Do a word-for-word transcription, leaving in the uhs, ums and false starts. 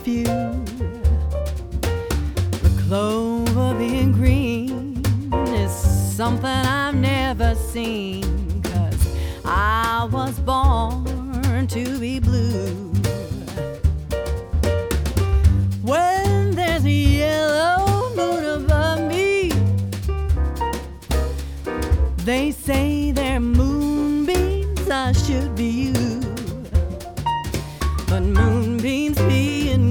few. The clover being green is something I've never seen, 'cause I was born to be blue. When there's a yellow moon above me, they say they're moonbeams, I should be you. But moonbeams being